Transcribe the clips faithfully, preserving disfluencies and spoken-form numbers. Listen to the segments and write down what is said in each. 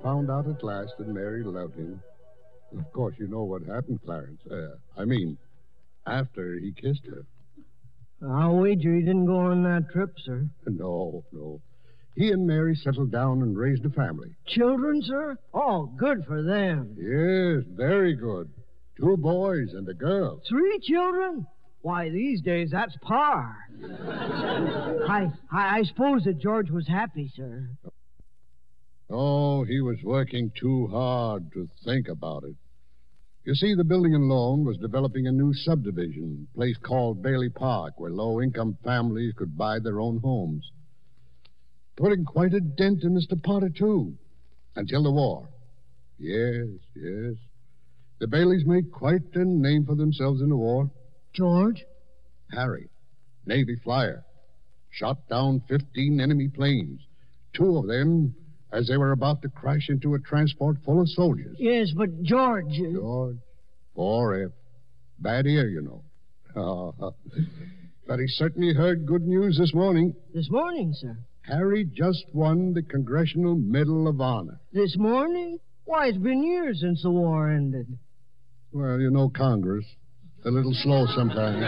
found out at last that Mary loved him. Of course, you know what happened, Clarence. Uh, I mean, after he kissed her. I'll wager he didn't go on that trip, sir. No, no. He and Mary settled down and raised a family. Children, sir? Oh, good for them. Yes, very good. Two boys and a girl. Three children? Why, these days, that's par. I, I I suppose that George was happy, sir. Oh, he was working too hard to think about it. You see, the building and loan was developing a new subdivision, a place called Bailey Park, where low-income families could buy their own homes. Putting quite a dent in Mister Potter, too, until the war. Yes, yes. The Baileys made quite a name for themselves in the war. George? Harry, Navy flyer, shot down fifteen enemy planes, two of them as they were about to crash into a transport full of soldiers. Yes, but George... George, four F. Bad ear, you know. Oh, but he certainly heard good news this morning. This morning, sir? Harry just won the Congressional Medal of Honor. This morning? Why, it's been years since the war ended. Well, you know Congress. A little slow sometimes.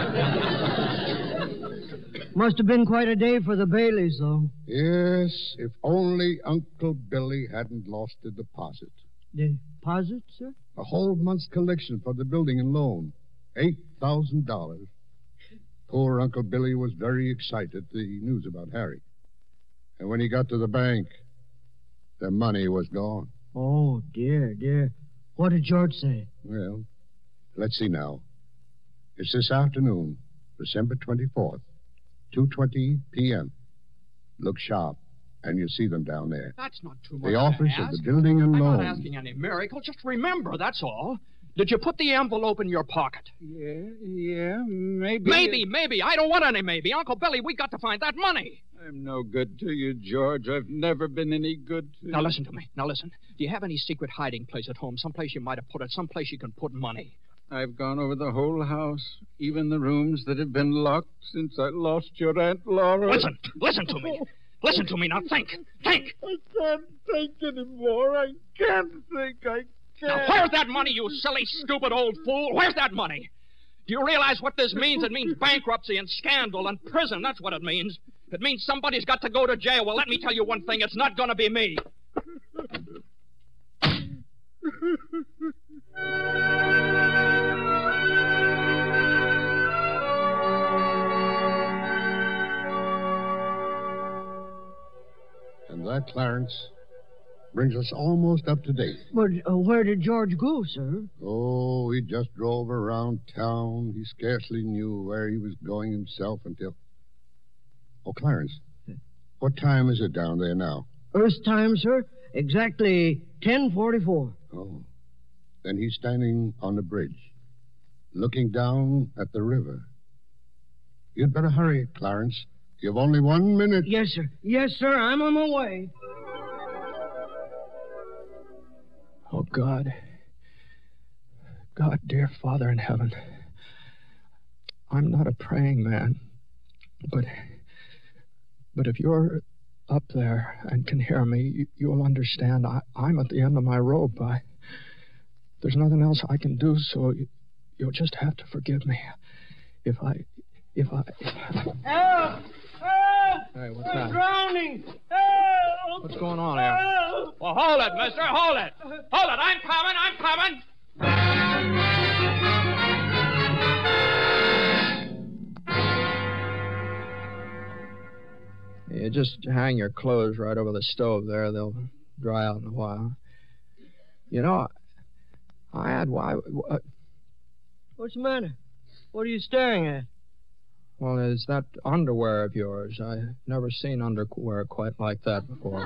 Must have been quite a day for the Baileys, though. Yes, if only Uncle Billy hadn't lost the deposit. Deposit, sir? A whole month's collection for the building and loan. Eight thousand dollars. Poor Uncle Billy was very excited at the news about Harry. And when he got to the bank, the money was gone. Oh, dear, dear. What did George say? Well, let's see now. It's this afternoon, December twenty-fourth, two twenty p.m. Look sharp, and you'll see them down there. That's not too much The office to of ask. the building and I'm loan. not asking any miracle. Just remember, that's all. Did you put the envelope in your pocket? Yeah, yeah, maybe. Maybe, maybe. I don't want any maybe. Uncle Billy, we got to find that money. I'm no good to you, George. I've never been any good to you. Now listen to me. Now listen. Do you have any secret hiding place at home? Someplace you might have put it. Someplace you can put money. I've gone over the whole house, even the rooms that have been locked since I lost your Aunt Laura. Listen. Listen to me. Listen to me. Now think. Think. I can't think anymore. I can't think. I can't. Now, where's that money, you silly, stupid old fool? Where's that money? Do you realize what this means? It means bankruptcy and scandal and prison. That's what it means. It means somebody's got to go to jail. Well, let me tell you one thing. It's not going to be me. And that, Clarence, brings us almost up to date. But uh, where did George go, sir? Oh, he just drove around town. He scarcely knew where he was going himself until... Oh, Clarence, what time is it down there now? Earth time, sir. Exactly ten forty-four. Oh, then he's standing on the bridge, looking down at the river. You'd better hurry, Clarence. You've only one minute. Yes, sir. Yes, sir. I'm on my way. Oh, God. God, dear Father in heaven. I'm not a praying man, but... But if you're up there and can hear me, you, you'll understand. I, I'm at the end of my rope. I, there's nothing else I can do, so you, you'll just have to forgive me. If I... If I... If I... Help! Help! Hey, what's I'm that? drowning! Help! What's going on here? Help! Well, hold it, mister. Hold it. Hold it. I'm coming. I'm coming. You just hang your clothes right over the stove there. They'll dry out in a while. You know, I had... Why? What? What's the matter? What are you staring at? Well, is that underwear of yours? I've never seen underwear quite like that before.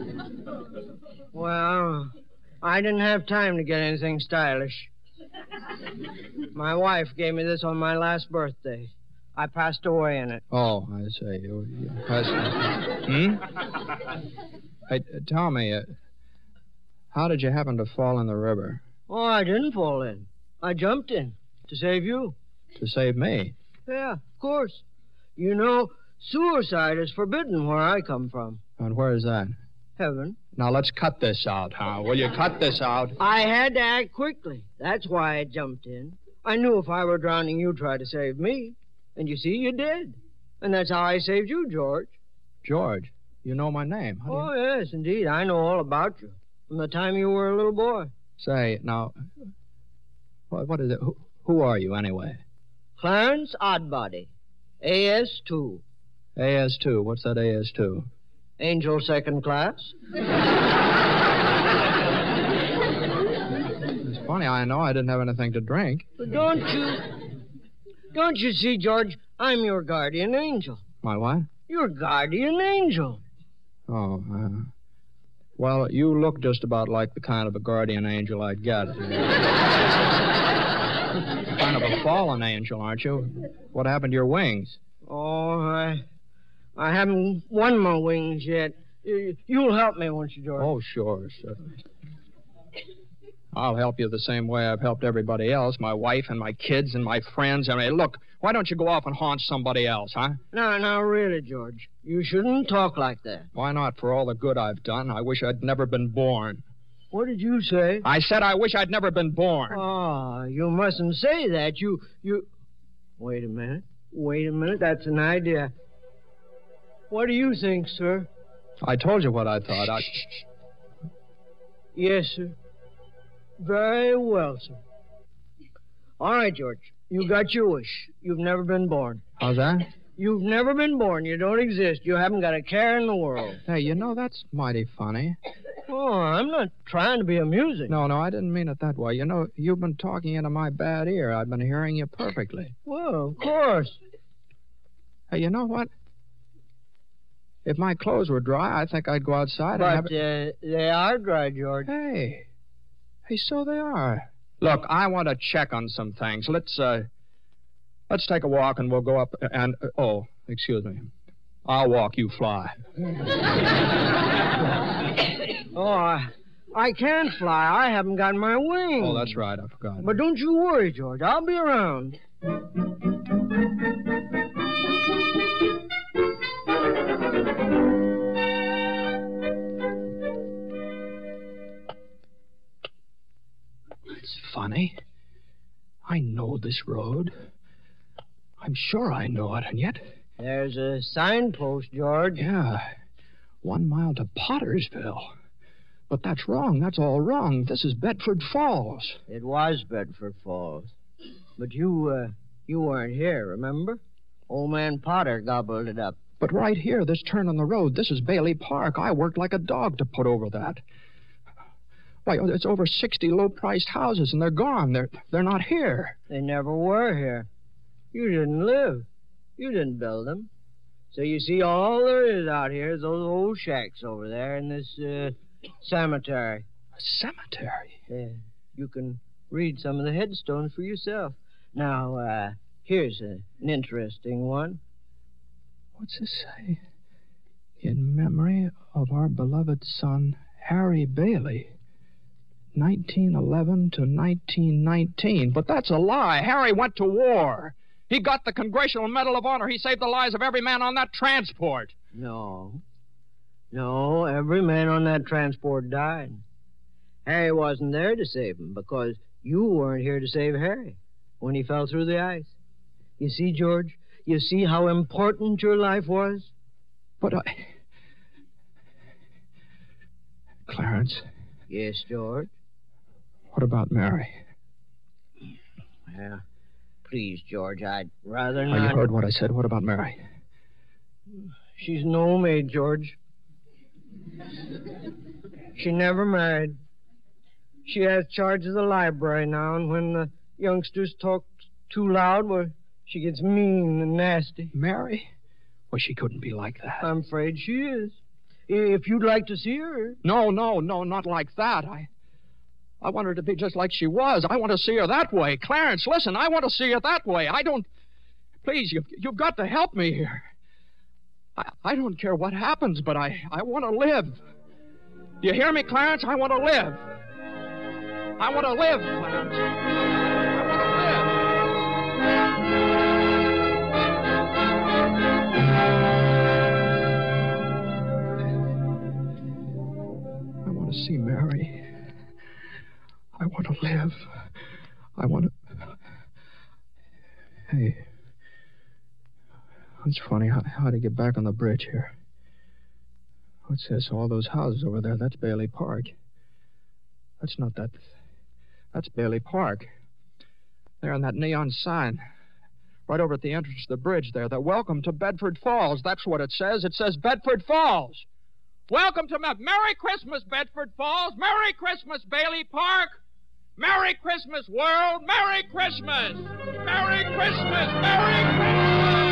Well, I didn't have time to get anything stylish. My wife gave me this on my last birthday. I passed away in it. Oh, I see. You, you passed... Hmm? Hey, tell me, uh, how did you happen to fall in the river? Oh, I didn't fall in. I jumped in to save you. To save me? Yeah, of course. You know, suicide is forbidden where I come from. And where is that? Heaven. Now, let's cut this out, huh? Will you cut this out? I had to act quickly. That's why I jumped in. I knew if I were drowning, you'd try to save me. And you see, you did. And that's how I saved you, George. George, you know my name. How do Oh, you... yes, indeed. I know all about you. From the time you were a little boy. Say, now, what, what is it? Who, who are you, anyway? Clarence Oddbody. A S two. A S two. What's that A S two? Angel second class. It's funny, I know I didn't have anything to drink. But don't you... Don't you see, George, I'm your guardian angel. My what? Your guardian angel. Oh, uh, well, you look just about like the kind of a guardian angel I'd get. Kind of a fallen angel, aren't you? What happened to your wings? Oh, I... I haven't won my wings yet. You- You'll help me, won't you, George? Oh, sure, certainly. I'll help you the same way I've helped everybody else, my wife and my kids and my friends. I mean, look, why don't you go off and haunt somebody else, huh? Now, now, really, George, you shouldn't talk like that. Why not? For all the good I've done, I wish I'd never been born. What did you say? I said I wish I'd never been born. Ah, you mustn't say that. You, you... Wait a minute. Wait a minute. That's an idea. What do you think, sir? I told you what I thought. I... Yes, sir. Very well, sir. All right, George. You got your wish. You've never been born. How's that? You've never been born. You don't exist. You haven't got a care in the world. Hey, you know, that's mighty funny. Oh, I'm not trying to be amusing. No, no, I didn't mean it that way. You know, you've been talking into my bad ear. I've been hearing you perfectly. Well, of course. Hey, you know what? If my clothes were dry, I think I'd go outside and have... But uh, they are dry, George. Hey. Hey, so they are. Look, I want to check on some things. Let's, uh... Let's take a walk and we'll go up and... Uh, oh, excuse me. I'll walk, you fly. Oh, I, I can't fly. I haven't got my wings. Oh, that's right. I forgot. But don't you worry, George. I'll be around. It's funny. I know this road. I'm sure I know it, and yet... There's a signpost, George. Yeah. One mile to Pottersville. But that's wrong. That's all wrong. This is Bedford Falls. It was Bedford Falls. But you, uh, you weren't here, remember? Old man Potter gobbled it up. But right here, this turn on the road, this is Bailey Park. I worked like a dog to put over that. Why, it's over sixty low-priced houses, and they're gone. They're, they're not here. They never were here. You didn't live. You didn't build them. So you see, all there is out here is those old shacks over there in this uh, cemetery. A cemetery? Yeah. You can read some of the headstones for yourself. Now, uh, here's a, an interesting one. What's this say? In memory of our beloved son, Harry Bailey. nineteen eleven to nineteen nineteen. But that's a lie. Harry went to war. He got the Congressional Medal of Honor. He saved the lives of every man on that transport. No. No, every man on that transport died. Harry wasn't there to save him because you weren't here to save Harry when he fell through the ice. You see, George? You see how important your life was? But I... Clarence. Yes, George? What about Mary? Yeah. Please, George, I'd rather Oh, not... you heard what I said. What about Mary? She's an old maid, George. She never married. She has charge of the library now, and when the youngsters talk too loud, well, she gets mean and nasty. Mary? Well, she couldn't be like that. I'm afraid she is. If you'd like to see her. No, no, no, not like that. I... I want her to be just like she was. I want to see her that way. Clarence, listen, I want to see her that way. I don't... Please, you've, you've got to help me here. I, I don't care what happens, but I, I want to live. Do you hear me, Clarence? I want to live. I want to live, Clarence. I want to live. see Mary. I want to live. I want to... Hey. It's funny. How, how to get back on the bridge here? What's this? All those houses over there. That's Bailey Park. That's not that... That's Bailey Park. There on that neon sign. Right over at the entrance to the bridge there. The welcome to Bedford Falls. That's what it says. It says Bedford Falls. Welcome to... Ma- Merry Christmas, Bedford Falls. Merry Christmas, Bailey Park. Merry Christmas, world. Merry Christmas. Merry Christmas. Merry Christmas.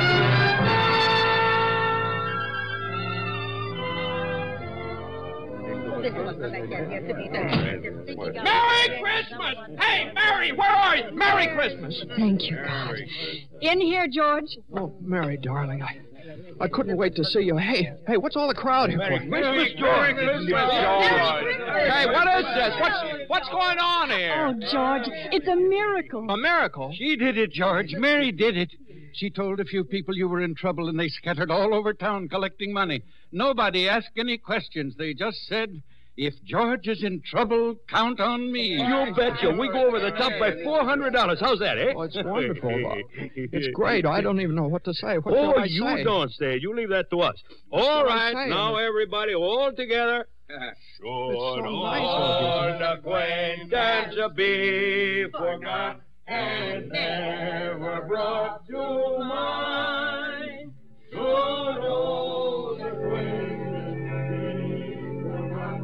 Merry Christmas! Hey, Mary, where are you? Merry Christmas! Thank you, God. In here, George. Oh, Mary, darling, I, I couldn't wait to see you. Hey, hey, what's all the crowd here for? Christmas, George! Christmas, George! Hey, what is this? What's what's going on here? Oh, George, it's a miracle. A miracle? She did it, George. Mary did it. She told a few people you were in trouble, and they scattered all over town collecting money. Nobody asked any questions. They just said, if George is in trouble, count on me. You betcha. We go over the top by four hundred dollars. How's that, eh? Oh, it's wonderful. It's great. I don't even know what to say. What oh, should I you say? don't say. You leave that to us. What All should I right, say? now everybody all together. Should so nice of old acquaintance be forgot and never brought to mind? Should old acquaintance be forgot?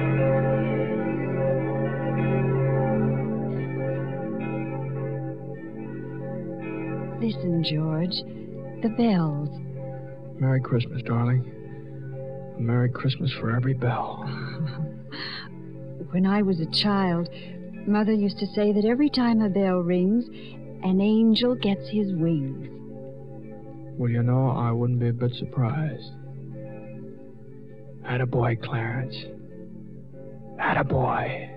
Listen, George. The bells. Merry Christmas, darling. Merry Christmas for every bell. When I was a child, Mother used to say that every time a bell rings, an angel gets his wings. Well, you know, I wouldn't be a bit surprised. Attaboy, Clarence. Attaboy.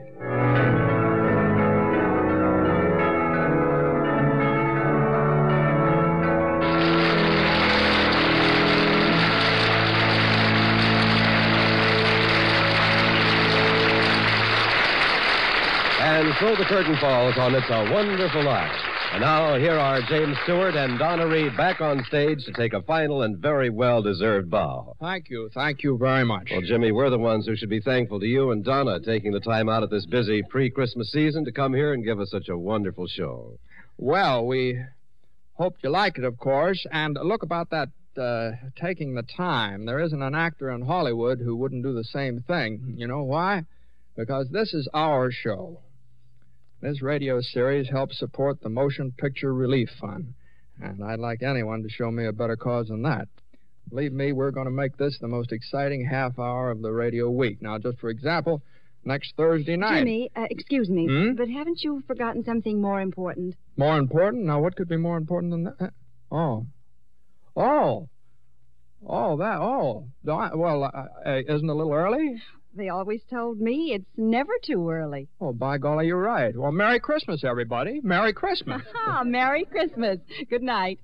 And so the curtain falls on It's a Wonderful Life. And now here are James Stewart and Donna Reed back on stage to take a final and very well-deserved bow. Thank you. Thank you very much. Well, Jimmy, we're the ones who should be thankful to you and Donna taking the time out of this busy pre-Christmas season to come here and give us such a wonderful show. Well, we hope you like it, of course. And look, about that uh, taking the time. There isn't an actor in Hollywood who wouldn't do the same thing. You know why? Because this is our show. This radio series helps support the Motion Picture Relief Fund, and I'd like anyone to show me a better cause than that. Believe me, we're going to make this the most exciting half hour of the radio week. Now, just for example, next Thursday night... Jimmy, uh, excuse me, Hmm? but haven't you forgotten something more important? More important? Now, what could be more important than that? Oh. Oh. Oh, that, oh. Do I- Well, uh, uh, isn't it a little early? They always told me it's never too early. Oh, by golly, you're right. Well, Merry Christmas, everybody. Merry Christmas. Ah, Merry Christmas. Good night.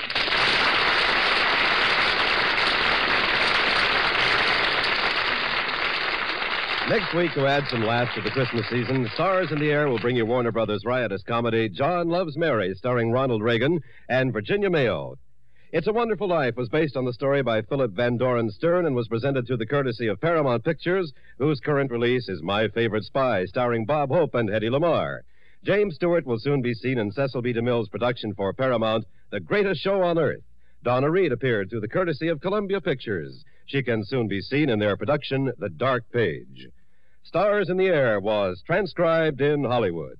Next week, to add some laughs to the Christmas season, Stars in the Air will bring you Warner Brothers' riotous comedy, John Loves Mary, starring Ronald Reagan and Virginia Mayo. It's a Wonderful Life was based on the story by Philip Van Doren Stern and was presented through the courtesy of Paramount Pictures, whose current release is My Favorite Spy, starring Bob Hope and Hedy Lamarr. James Stewart will soon be seen in Cecil B. DeMille's production for Paramount, The Greatest Show on Earth. Donna Reed appeared through the courtesy of Columbia Pictures. She can soon be seen in their production, The Dark Page. Stars in the Air was transcribed in Hollywood.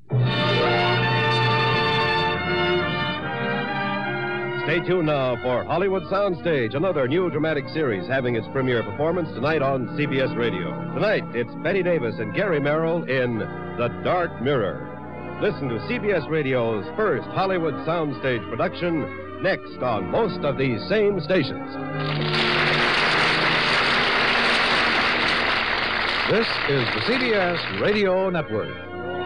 Stay tuned now for Hollywood Soundstage, another new dramatic series having its premiere performance tonight on C B S Radio. Tonight, it's Betty Davis and Gary Merrill in The Dark Mirror. Listen to C B S Radio's first Hollywood Soundstage production next on most of these same stations. This is the C B S Radio Network.